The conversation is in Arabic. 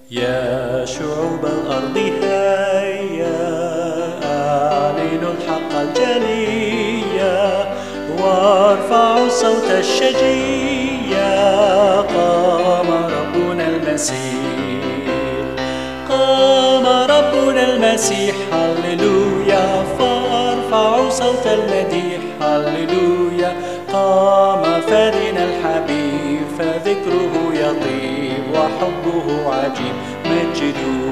يا شعوب الأرض هيا أعلنوا الحق الجليا وارفعوا صوت الشجية. قام ربنا المسيح، قام ربنا المسيح، هللويا. فارفعوا صوت المديح، هللويا. قام فادنا الحبيب، فذكره يطيب وحبه عجيب. مجدوا